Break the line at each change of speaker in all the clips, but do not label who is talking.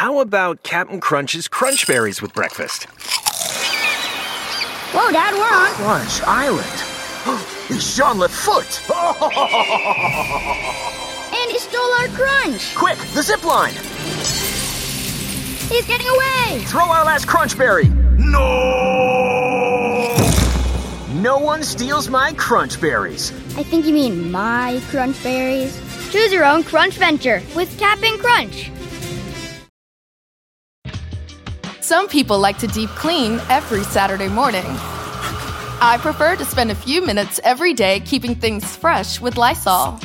How about Captain Crunch's Crunch Berries with breakfast?
Whoa, Dad, we're on
Crunch Island. It's Jean-Luc Foot.
And he stole our crunch.
Quick, the zip line.
He's getting away.
Throw our last Crunch Berry. No! No one steals my Crunch Berries.
I think you mean my crunch berries. Choose your own crunch venture with Cap'n Crunch.
Some people like to deep clean every Saturday morning. I prefer to spend a few minutes every day keeping things fresh with Lysol.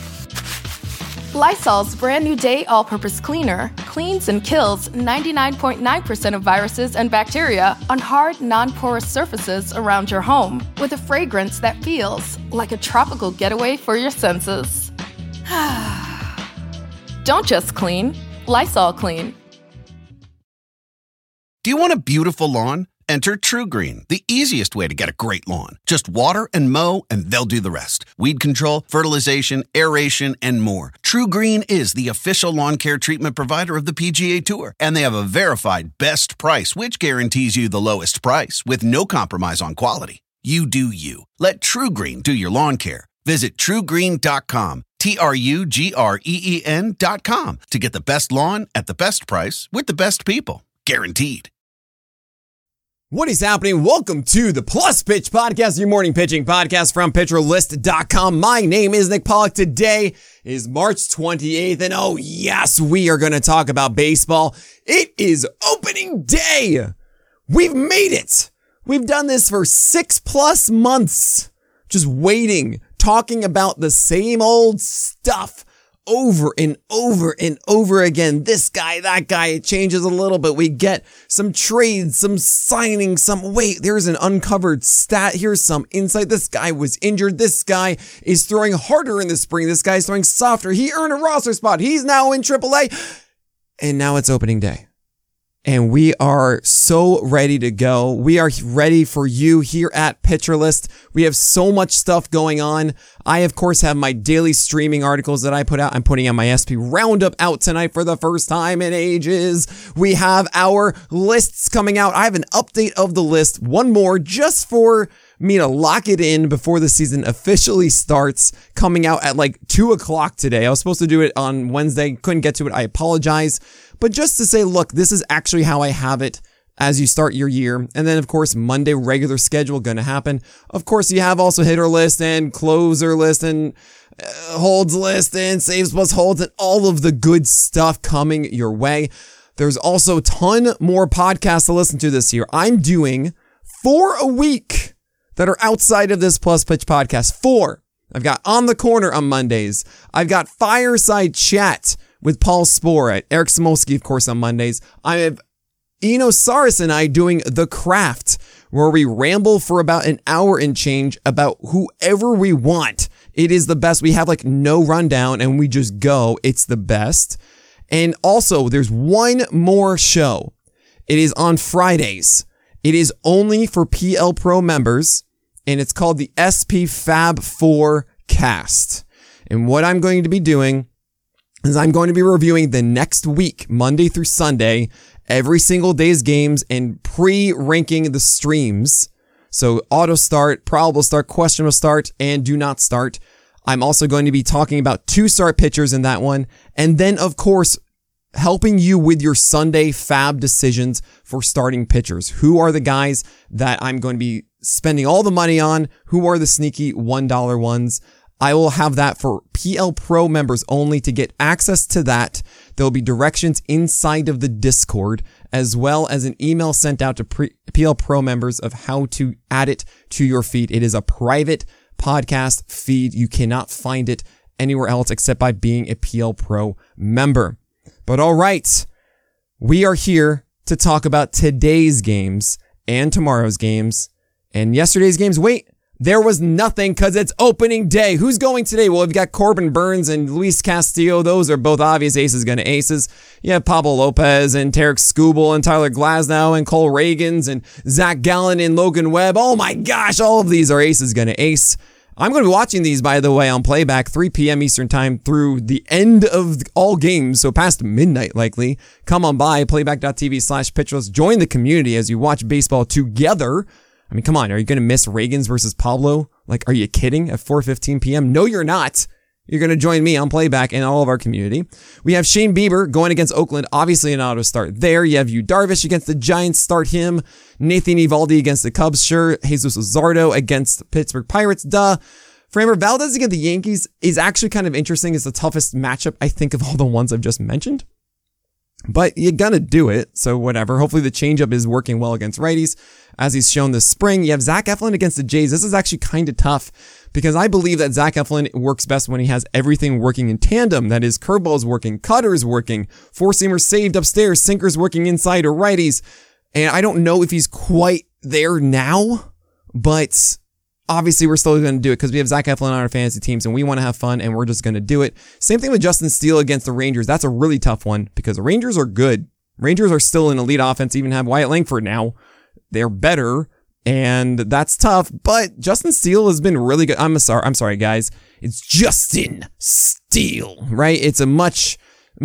Lysol's brand new Day All-Purpose Cleaner cleans and kills 99.9% of viruses and bacteria on hard, non-porous surfaces around your home with a fragrance that feels like a tropical getaway for your senses. Don't just clean, Lysol clean.
Do you want a beautiful lawn? Enter TruGreen, the easiest way to get a great lawn. Just water and mow, and they'll do the rest. Weed control, fertilization, aeration, and more. TruGreen is the official lawn care treatment provider of the PGA Tour, and they have a verified best price, which guarantees you the lowest price with no compromise on quality. You do you. Let TruGreen do your lawn care. Visit TruGreen.com, TruGreen.com, to get the best lawn at the best price with the best people. Guaranteed.
What is happening? Welcome to the Plus Pitch Podcast, your morning pitching podcast from PitcherList.com. My name is Nick Pollock. Today is March 28th, and oh yes, we are going to talk about baseball. It is opening day. We've made it. We've done this for 6+ months, just waiting, talking about the same old stuff over and over and over again. This guy, that guy, it changes a little bit. We get some trades, some signings, wait, there's an uncovered stat. Here's some insight. This guy was injured. This guy is throwing harder in the spring. This guy's throwing softer. He earned a roster spot. He's now in AAA. And now it's opening day. And we are so ready to go. We are ready for you here at Pitcher List. We have so much stuff going on. I, of course, have my daily streaming articles that I put out. I'm putting on my SP Roundup out tonight for the first time in ages. We have our lists coming out. I have an update of the list. One more just for me to lock it in before the season officially starts, coming out at like 2:00 today. I was supposed to do it on Wednesday. Couldn't get to it. I apologize. But just to say, look, this is actually how I have it as you start your year. And then, of course, Monday regular schedule going to happen. Of course, you have also hitter list and closer list and holds list and saves plus holds and all of the good stuff coming your way. There's also a ton more podcasts to listen to this year. I'm doing 4 a week that are outside of this Plus Pitch podcast. 4. I've got On the Corner on Mondays. I've got Fireside Chat with Paul Spohr at Eric Smolsky, of course, on Mondays. I have Eno Saris and I doing The Craft, where we ramble for about an hour and change about whoever we want. It is the best. We have like no rundown and we just go. It's the best. And also, there's one more show. It is on Fridays. It is only for PL Pro members, and it's called the SP Fab 4 Cast. And what I'm going to be doing is I'm going to be reviewing the next week, Monday through Sunday, every single day's games and pre-ranking the streams. So auto start, probable start, questionable start, and do not start. I'm also going to be talking about 2-start pitchers in that one. And then, of course, helping you with your Sunday fab decisions for starting pitchers. Who are the guys that I'm going to be spending all the money on? Who are the sneaky $1 ones? I will have that for PL Pro members only. To get access to that, there will be directions inside of the Discord, as well as an email sent out to PL Pro members of how to add it to your feed. It is a private podcast feed. You cannot find it anywhere else except by being a PL Pro member. But all right, we are here to talk about today's games and tomorrow's games and yesterday's games. Wait, there was nothing because it's opening day. Who's going today? Well, we've got Corbin Burns and Luis Castillo. Those are both obvious aces going to aces. You have Pablo Lopez and Tarek Skubal and Tyler Glasnow and Cole Reagans and Zach Gallen and Logan Webb. Oh my gosh, all of these are aces going to ace. I'm going to be watching these, by the way, on playback, 3 p.m. Eastern time through the end of all games, so past midnight likely. Come on by, playback.tv/pitcherlist. Join the community as you watch baseball together. I mean, come on, are you going to miss Reagans versus Pablo? Like, are you kidding? At 4:15 p.m.? No, you're not. You're going to join me on playback and all of our community. We have Shane Bieber going against Oakland. Obviously an auto start there. You have Yu Darvish against the Giants. Start him. Nathan Eovaldi against the Cubs. Sure. Jesus Luzardo against the Pittsburgh Pirates. Duh. Framber Valdez against the Yankees is actually kind of interesting. It's the toughest matchup, I think, of all the ones I've just mentioned. But you're gonna do it, so whatever. Hopefully the changeup is working well against righties, as he's shown this spring. You have Zach Eflin against the Jays. This is actually kind of tough, because I believe that Zach Eflin works best when he has everything working in tandem. That is, curveballs working, cutters working, four-seamers saved upstairs, sinkers working inside, or righties. And I don't know if he's quite there now, but obviously we're still going to do it because we have Zach Eflin on our fantasy teams and we want to have fun and we're just going to do it. Same thing with Justin Steele against the Rangers. That's a really tough one because the Rangers are good. Rangers are still an elite offense, even have Wyatt Langford now. They're better and that's tough, but Justin Steele has been really good. I'm sorry guys. It's Justin Steele, right? It's a much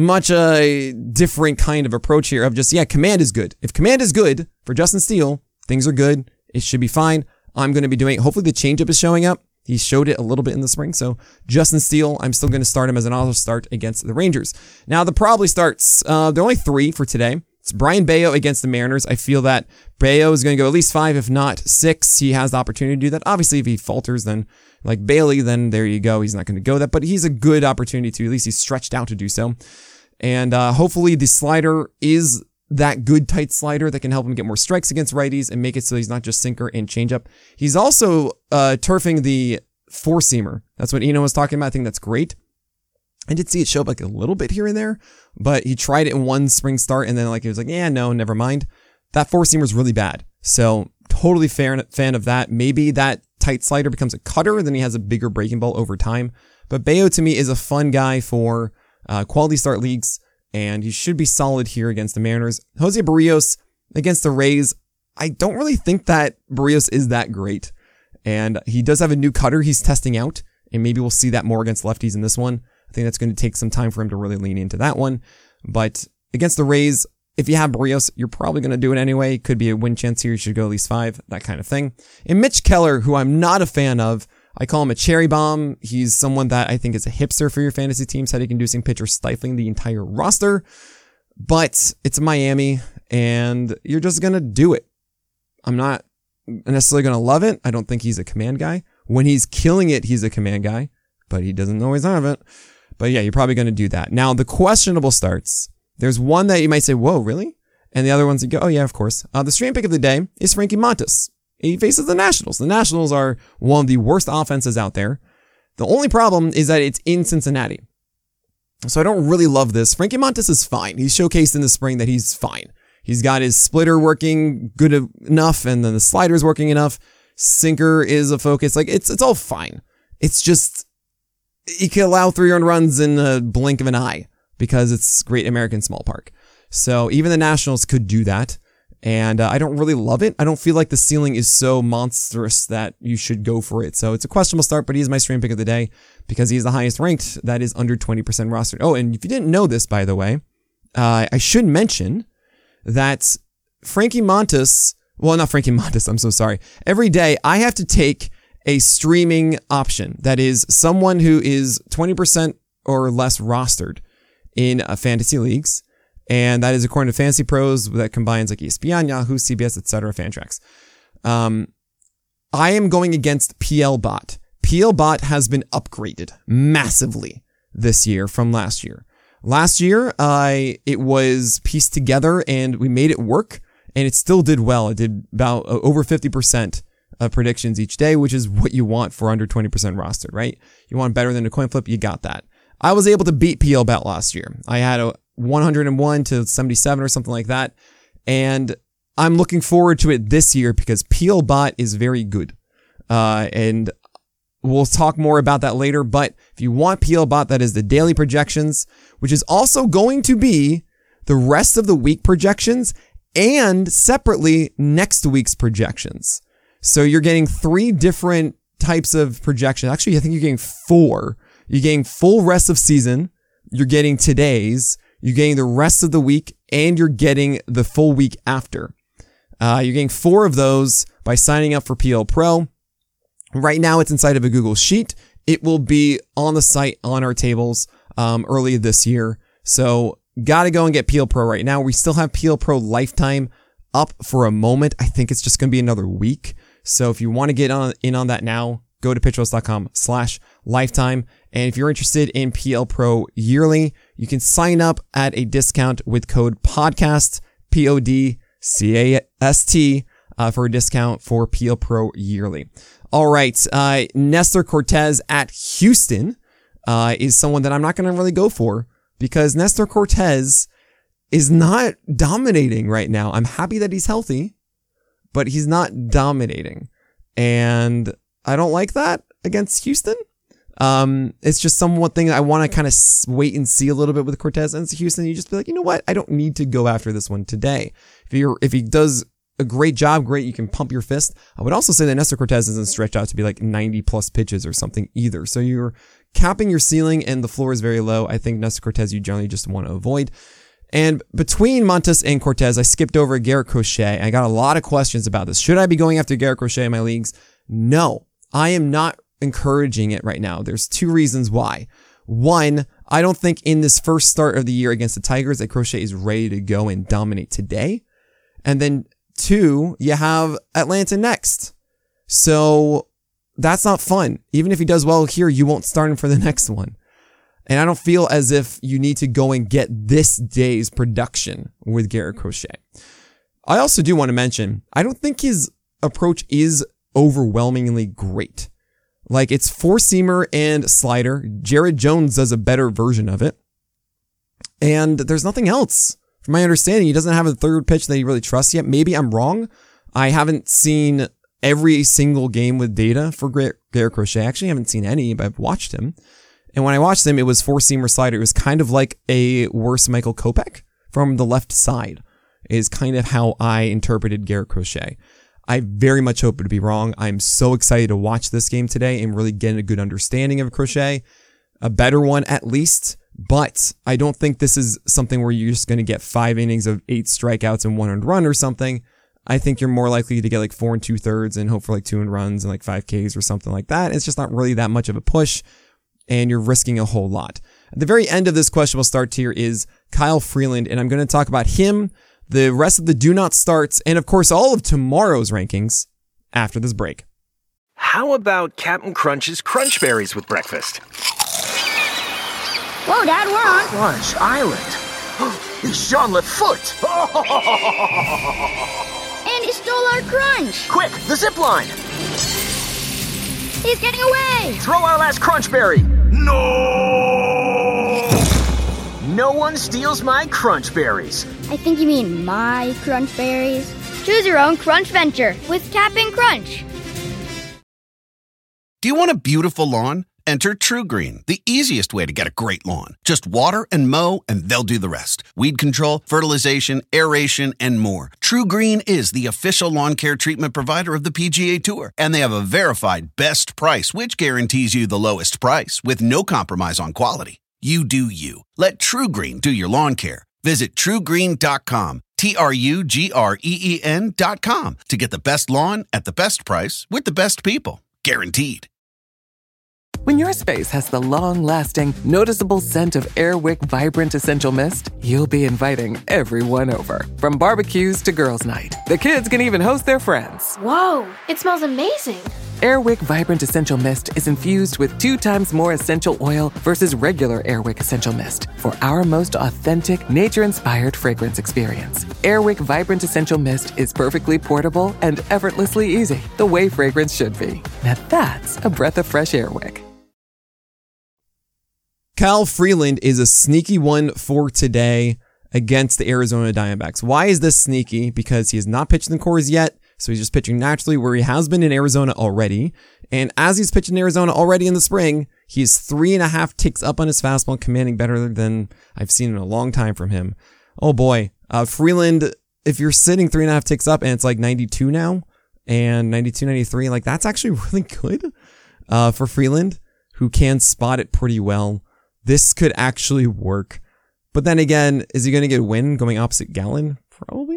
different kind of approach here of just, command is good. If command is good for Justin Steele, things are good. It should be fine. I'm going to be doing, hopefully the changeup is showing up. He showed it a little bit in the spring. So Justin Steele, I'm still going to start him as an auto start against the Rangers. Now the probably starts, there are only 3 for today. It's Brian Bayo against the Mariners. I feel that Bayo is going to go at least 5, if not 6. He has the opportunity to do that. Obviously, if he falters, then like Bailey, then there you go. He's not going to go that, but he's a good opportunity to, at least he's stretched out to do so. And hopefully the slider is that good tight slider that can help him get more strikes against righties and make it so he's not just sinker and changeup. He's also turfing the four-seamer. That's what Eno was talking about. I think that's great. I did see it show up like a little bit here and there, but he tried it in one spring start and then he was like, no, never mind. That four-seamer is really bad. So totally fan of that. Maybe that tight slider becomes a cutter and then he has a bigger breaking ball over time. But Bayo to me is a fun guy for quality start leagues. And he should be solid here against the Mariners. Jose Barrios against the Rays. I don't really think that Barrios is that great. And he does have a new cutter he's testing out. And maybe we'll see that more against lefties in this one. I think that's going to take some time for him to really lean into that one. But against the Rays, if you have Barrios, you're probably going to do it anyway. Could be a win chance here. You should go at least 5, that kind of thing. And Mitch Keller, who I'm not a fan of, I call him a cherry bomb. He's someone that I think is a hipster for your fantasy teams, headache-inducing pitcher stifling the entire roster. But it's Miami, and you're just going to do it. I'm not necessarily going to love it. I don't think he's a command guy. When he's killing it, he's a command guy, but he doesn't always have it. But yeah, you're probably going to do that. Now, the questionable starts. There's one that you might say, whoa, really? And the other ones you go, oh yeah, of course. The stream pick of the day is Frankie Montas. He faces the Nationals. The Nationals are one of the worst offenses out there. The only problem is that it's in Cincinnati. So I don't really love this. Frankie Montas is fine. He's showcased in the spring that he's fine. He's got his splitter working good enough, and then the slider's working enough. Sinker is a focus. It's all fine. It's just, he can allow 3 earned runs in a blink of an eye because it's Great American Small Park. So even the Nationals could do that. And I don't really love it. I don't feel like the ceiling is so monstrous that you should go for it. So it's a questionable start, but he's my stream pick of the day because he's the highest ranked. That is under 20% rostered. Oh, and if you didn't know this, by the way, I should mention that Frankie Montas, well, not Frankie Montas, I'm so sorry. Every day I have to take a streaming option. That is someone who is 20% or less rostered in fantasy leagues. And that is according to Fantasy Pros, that combines like ESPN, Yahoo, CBS, etc., Fantrax. I am going against PLBot. PLBot has been upgraded massively this year from last year. Last year, it was pieced together and we made it work, and it still did well. It did about over 50% of predictions each day, which is what you want for under 20% rostered, right? You want better than a coin flip, you got that. I was able to beat PLBot last year. I had a 101 to 77 or something like that. And I'm looking forward to it this year because PLBot is very good. And we'll talk more about that later. But if you want PLBot, that is the daily projections, which is also going to be the rest of the week projections and separately next week's projections. So you're getting 3 different types of projections. Actually, I think you're getting 4. You're getting full rest of season. You're getting today's. You're getting the rest of the week, and you're getting the full week after. You're getting 4 of those by signing up for PL Pro. Right now, it's inside of a Google Sheet. It will be on the site on our tables early this year. So got to go and get PL Pro right now. We still have PL Pro Lifetime up for a moment. I think it's just going to be another week. So if you want to get in on that now, go to pitcherlist.com/lifetime. And if you're interested in PL Pro yearly, you can sign up at a discount with code PODCAST, PODCAST, for a discount for PL Pro yearly. All right. Nestor Cortes at Houston is someone that I'm not going to really go for because Nestor Cortes is not dominating right now. I'm happy that he's healthy, but he's not dominating. And I don't like that against Houston. It's just somewhat thing that I want to kind of wait and see a little bit with Cortes and Houston. You just be like, you know what? I don't need to go after this one today. If he does a great job, great, you can pump your fist. I would also say that Nestor Cortes doesn't stretch out to be like 90 plus pitches or something either. So you're capping your ceiling and the floor is very low. I think Nestor Cortes you generally just want to avoid. And between Montas and Cortes, I skipped over Garrett Crochet. I got a lot of questions about this. Should I be going after Garrett Crochet in my leagues? No, I am not encouraging it right now. There's 2 reasons why. 1, I don't think in this first start of the year against the Tigers that Crochet is ready to go and dominate today. And then 2, you have Atlanta next. So that's not fun. Even if he does well here, you won't start him for the next one. And I don't feel as if you need to go and get this day's production with Garrett Crochet. I also do want to mention, I don't think his approach is overwhelmingly great. Like, it's 4-seamer and slider. Jared Jones does a better version of it. And there's nothing else. From my understanding, he doesn't have a third pitch that he really trusts yet. Maybe I'm wrong. I haven't seen every single game with data for Garrett Crochet. I actually haven't seen any, but I've watched him. And when I watched him, it was 4-seamer slider. It was kind of like a worse Michael Kopech from the left side is kind of how I interpreted Garrett Crochet. I very much hope to be wrong. I'm so excited to watch this game today and really get a good understanding of Crochet, a better one at least. But I don't think this is something where you're just going to get 5 innings of 8 strikeouts and 1 earned run or something. I think you're more likely to get like 4 2/3 and hope for like 2 earned runs and like 5 Ks or something like that. It's just not really that much of a push. And you're risking a whole lot. At the very end of this questionable start tier is Kyle Freeland, and I'm going to talk about him, the rest of the do not starts, and of course all of tomorrow's rankings after this break.
How about Captain Crunch's Crunch Berries with breakfast?
Whoa, Dad, we're on.
Crunch Island. It's Jean Lafoot.
And he stole our crunch.
Quick, the zip line.
He's getting away.
Throw our last Crunch Berry. No! No one steals my Crunch Berries.
I think you mean my crunch berries. Choose your own crunch venture with Cap'n Crunch.
Do you want a beautiful lawn? Enter TruGreen, the easiest way to get a great lawn. Just water and mow, and they'll do the rest. Weed control, fertilization, aeration, and more. TruGreen is the official lawn care treatment provider of the PGA Tour, and they have a verified best price, which guarantees you the lowest price with no compromise on quality. You do you. Let TruGreen do your lawn care. Visit TruGreen.com, TruGreen.com, to get the best lawn at the best price with the best people. Guaranteed.
When your space has the long-lasting, noticeable scent of Airwick Vibrant Essential Mist, you'll be inviting everyone over. From barbecues to girls' night, the kids can even host their friends.
Whoa, it smells amazing.
Airwick Vibrant Essential Mist is infused with 2 times more essential oil versus regular Airwick Essential Mist for our most authentic, nature-inspired fragrance experience. Airwick Vibrant Essential Mist is perfectly portable and effortlessly easy, the way fragrance should be. Now that's a breath of fresh Airwick.
Kyle Freeland is a sneaky one for today against the Arizona Diamondbacks. Why is this sneaky? Because he has not pitched in Coors yet, so he's just pitching naturally where he has been in Arizona already. And as he's pitching in Arizona already in the spring, he's 3.5 ticks up on his fastball, commanding better than I've seen in a long time from him. Oh boy. Freeland, if you're sitting 3.5 ticks up and it's like 92 now, and 92, 93, like that's actually really good. for Freeland, who can spot it pretty well. This could actually work. But then again, is he going to get a win going opposite Gallen? Probably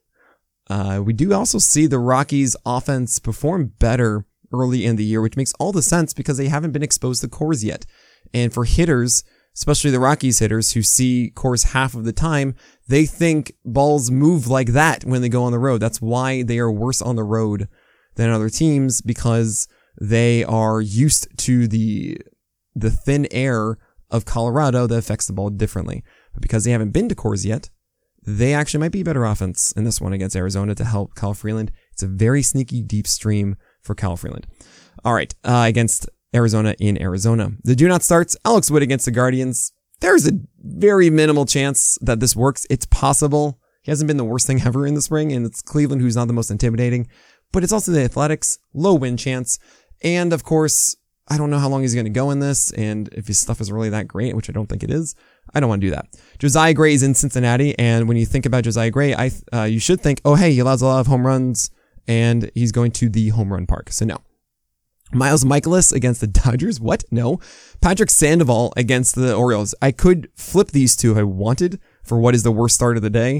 not. We do also see the Rockies offense perform better early in the year, which makes all the sense because they haven't been exposed to Coors yet. And for hitters, especially the Rockies hitters who see Coors half of the time, they think balls move like that when they go on the road. That's why they are worse on the road than other teams, because they are used to the thin air of Colorado that affects the ball differently. But because they haven't been to Coors yet, they actually might be better offense in this one against Arizona to help Kyle Freeland. It's a very sneaky deep stream for Kyle Freeland. All right, against Arizona in Arizona. The do not starts, Alex Wood against the Guardians. There's a very minimal chance that this works. It's possible. He hasn't been the worst thing ever in the spring, and it's Cleveland who's not the most intimidating. But it's also the Athletics, low win chance. And of course, I don't know how long he's going to go in this, and if his stuff is really that great, which I don't think it is, I don't want to do that. Josiah Gray is in Cincinnati, and when you think about Josiah Gray, you should think, oh hey, he allows a lot of home runs, and he's going to the home run park. So no. Miles Mikolas against the Dodgers? What? No. Patrick Sandoval against the Orioles. I could flip these two if I wanted for what is the worst start of the day,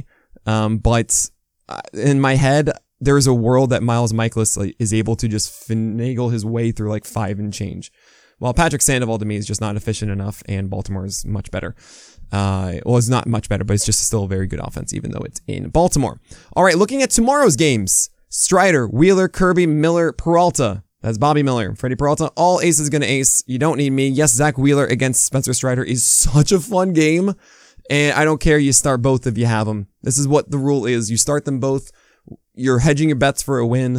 but in my head, there's a world that Miles Mikolas is able to just finagle his way through like 5 and change. While Patrick Sandoval to me is just not efficient enough, and Baltimore is much better. Well, it's not much better, but it's just still a very good offense, even though it's in Baltimore. All right, looking at tomorrow's games. Strider, Wheeler, Kirby, Miller, Peralta. That's Bobby Miller. Freddie Peralta, all aces gonna ace. You don't need me. Yes, Zach Wheeler against Spencer Strider is such a fun game. And I don't care, you start both if you have them. This is what the rule is. You start them both. You're hedging your bets for a win.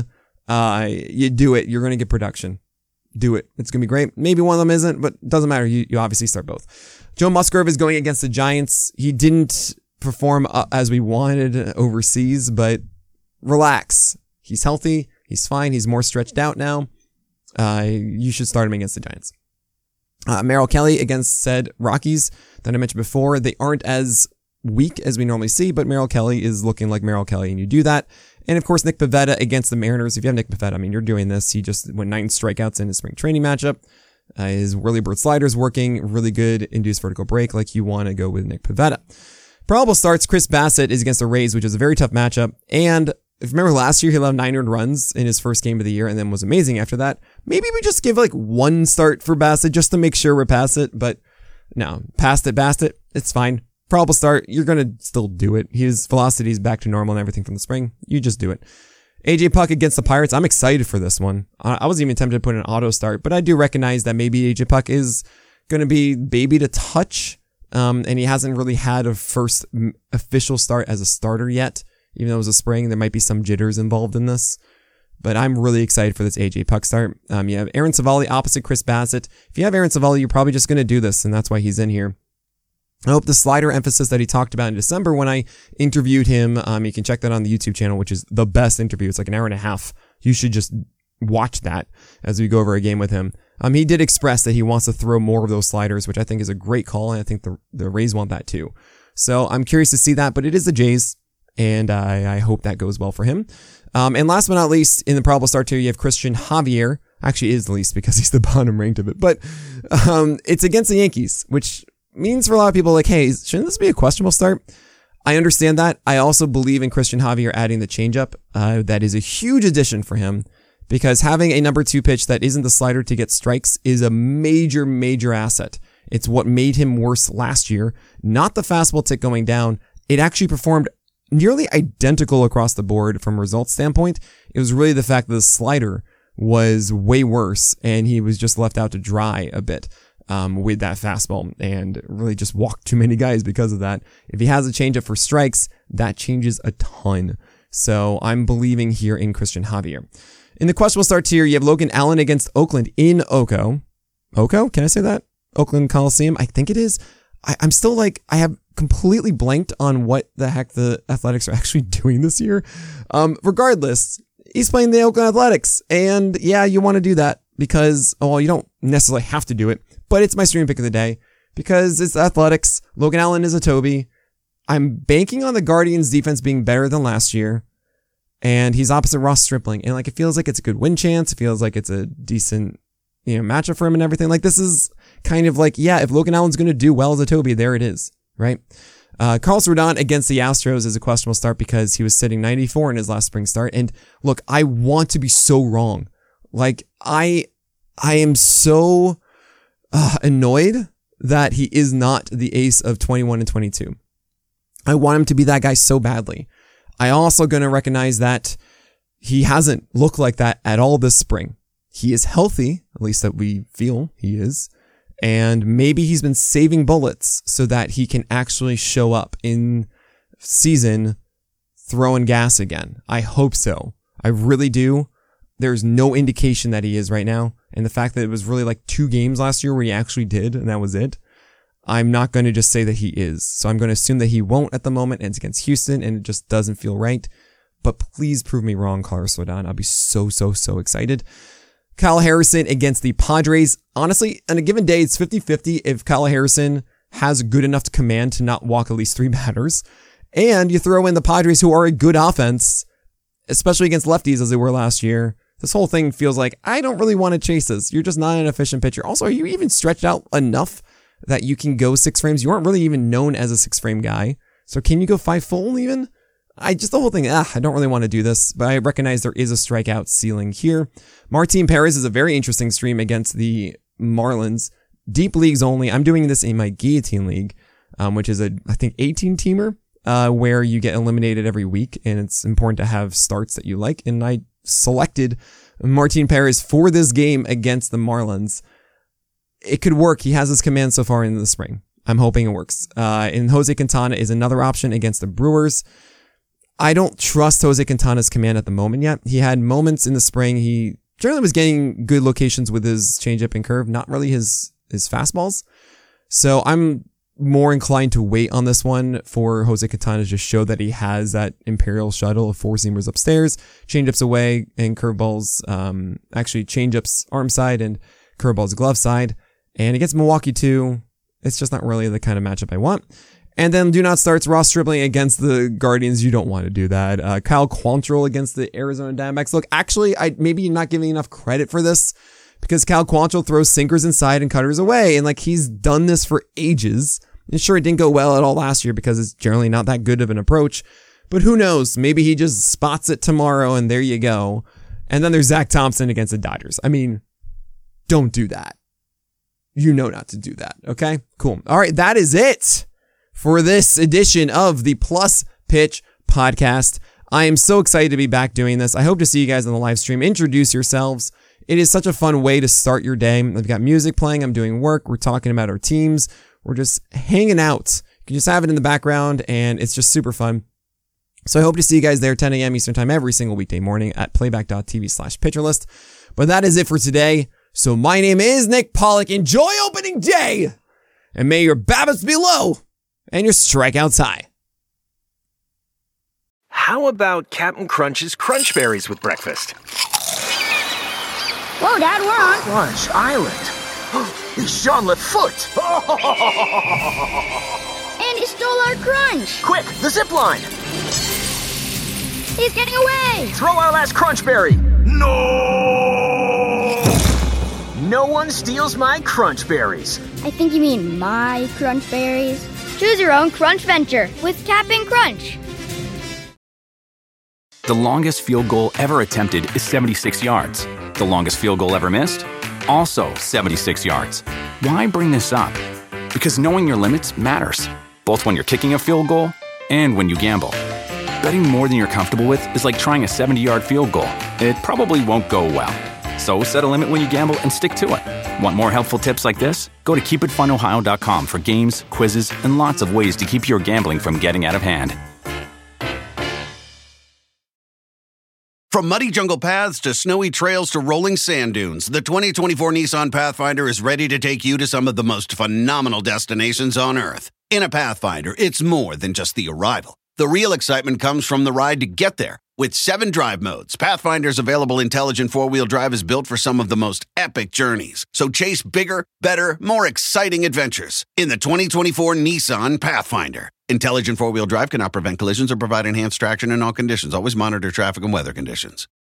You do it. You're going to get production. Do it. It's going to be great. Maybe one of them isn't, but it doesn't matter. You obviously start both. Joe Musgrove is going against the Giants. He didn't perform as we wanted overseas, but relax. He's healthy. He's fine. He's more stretched out now. You should start him against the Giants. Merrill Kelly against said Rockies that I mentioned before. They aren't as weak as we normally see, but Merrill Kelly is looking like Merrill Kelly, and you do that. And of course, Nick Pivetta against the Mariners. If you have Nick Pivetta, I mean, you're doing this. He just went 9 strikeouts in his spring training matchup. His whirly bird slider's working, really good induced vertical break, like you want to go with Nick Pivetta. Probable starts, Chris Bassett is against the Rays, which is a very tough matchup. And if you remember last year, he allowed 9 earned runs in his first game of the year and then was amazing after that. Maybe we just give like one start for Bassett just to make sure we're past it. But no, past it, Bassett, it's fine. Probable start, you're going to still do it. His velocity is back to normal and everything from the spring. You just do it. AJ Puck against the Pirates. I'm excited for this one. I wasn't even tempted to put an auto start, but I do recognize that maybe AJ Puck is going to be baby to touch. And he hasn't really had a first official start as a starter yet. Even though it was a spring, there might be some jitters involved in this. But I'm really excited for this AJ Puck start. You have Aaron Savali opposite Chris Bassett. If you have Aaron Savali, you're probably just going to do this, and that's why he's in here. I hope the slider emphasis that he talked about in December when I interviewed him, you can check that on the YouTube channel, which is the best interview. It's like an hour and a half. You should just watch that as we go over a game with him. He did express that he wants to throw more of those sliders, which I think is a great call, and I think the Rays want that too. So I'm curious to see that, but it is the Jays, and I hope that goes well for him. And last but not least, in the probable start tier, you have Christian Javier. Actually is the least because he's the bottom ranked of it, but it's against the Yankees, which means for a lot of people like, hey, shouldn't this be a questionable start? I understand that. I also believe in Christian Javier adding the changeup. That is a huge addition for him because having a number 2 pitch that isn't the slider to get strikes is a major, major asset. It's what made him worse last year. Not the fastball tick going down. It actually performed nearly identical across the board from a results standpoint. It was really the fact that the slider was way worse and he was just left out to dry a bit. With that fastball and really just walked too many guys because of that. If he has a changeup for strikes, that changes a ton. So I'm believing here in Christian Javier. In the questionable start tier, you have Logan Allen against Oakland in Oko. Oko? Can I say that? Oakland Coliseum? I think it is. I'm still like, I have completely blanked on what the heck the Athletics are actually doing this year. Regardless, he's playing the Oakland Athletics. And yeah, you want to do that because, well, you don't necessarily have to do it. But it's my stream pick of the day because it's Athletics. Logan Allen is a Toby. I'm banking on the Guardians defense being better than last year. And he's opposite Ross Stripling. And like, it feels like it's a good win chance. It feels like it's a decent, matchup for him and everything. Like, this is kind of like, yeah, if Logan Allen's going to do well as a Toby, there it is, right? Carlos Rodon against the Astros is a questionable start because he was sitting 94 in his last spring start. And look, I want to be so wrong. Like, I am so annoyed that he is not the ace of 21 and 22. I want him to be that guy so badly. I also going to recognize that he hasn't looked like that at all this spring. He is healthy, at least that we feel he is. And maybe he's been saving bullets so that he can actually show up in season throwing gas again. I hope so. I really do. There's no indication that he is right now. And the fact that it was really like 2 games last year where he actually did, and that was it. I'm not going to just say that he is. So I'm going to assume that he won't at the moment, and it's against Houston, and it just doesn't feel right. But please prove me wrong, Carlos Rodon. I'll be so excited. Kyle Harrison against the Padres. Honestly, on a given day, it's 50-50 if Kyle Harrison has good enough to command to not walk at least 3 batters. And you throw in the Padres, who are a good offense, especially against lefties as they were last year. This whole thing feels like, I don't really want to chase this. You're just not an efficient pitcher. Also, are you even stretched out enough that you can go 6 frames? You aren't really even known as a 6-frame guy. So can you go 5 full even? The whole thing, I don't really want to do this, but I recognize there is a strikeout ceiling here. Martin Perez is a very interesting stream against the Marlins. Deep leagues only. I'm doing this in my Guillotine League, which is I think 18-teamer, where you get eliminated every week, and it's important to have starts that you like. And I selected Martin Perez for this game against the Marlins. It could work. He has his command so far in the spring. I'm hoping it works. And Jose Quintana is another option against the Brewers. I don't trust Jose Quintana's command at the moment yet. He had moments in the spring. He generally was getting good locations with his changeup and curve, not really his fastballs. So I'm more inclined to wait on this one for Jose Quintana to just show that he has that Imperial shuttle of 4-seamers upstairs, changeups away, and curveballs, actually changeups arm side and curveballs glove side. And against Milwaukee too, it's just not really the kind of matchup I want. And then do not starts Ross Stripling against the Guardians. You don't want to do that. Kyle Quantrill against the Arizona Diamondbacks. Look, actually, maybe not giving enough credit for this because Kyle Quantrill throws sinkers inside and cutters away. And like, he's done this for ages. And sure, it didn't go well at all last year because it's generally not that good of an approach. But who knows? Maybe he just spots it tomorrow and there you go. And then there's Zach Thompson against the Dodgers. I mean, don't do that. You know not to do that. Okay, cool. All right, that is it for this edition of the Plus Pitch Podcast. I am so excited to be back doing this. I hope to see you guys on the live stream. Introduce yourselves. It is such a fun way to start your day. I've got music playing. I'm doing work. We're talking about our teams. We're just hanging out. You can just have it in the background, and it's just super fun. So I hope to see you guys there 10 a.m. Eastern Time every single weekday morning at playback.tv/pitcherlist. But that is it for today. So my name is Nick Pollock. Enjoy opening day, and may your BABIPs be low and your strikeouts high.
How about Captain Crunch's Crunch Berries with breakfast?
Whoa, Dad, we're on
Crunch Island. He's Jean Lefoot.
And he stole our crunch.
Quick, the zip line.
He's getting away.
Throw our last Crunch Berry. No! No one steals my Crunch Berries.
I think you mean my Crunch Berries. Choose your own Crunch Venture with Cap'n Crunch.
The longest field goal ever attempted is 76 yards. The longest field goal ever missed? Also 76 yards. Why bring this up? Because knowing your limits matters, both when you're kicking a field goal and when you gamble. Betting more than you're comfortable with is like trying a 70-yard field goal. It probably won't go well. So set a limit when you gamble and stick to it. Want more helpful tips like this? Go to keepitfunohio.com for games, quizzes, and lots of ways to keep your gambling from getting out of hand.
From muddy jungle paths to snowy trails to rolling sand dunes, the 2024 Nissan Pathfinder is ready to take you to some of the most phenomenal destinations on Earth. In a Pathfinder, it's more than just the arrival. The real excitement comes from the ride to get there. With 7 drive modes, Pathfinder's available intelligent 4-wheel drive is built for some of the most epic journeys. So chase bigger, better, more exciting adventures in the 2024 Nissan Pathfinder. Intelligent 4-wheel drive cannot prevent collisions or provide enhanced traction in all conditions. Always monitor traffic and weather conditions.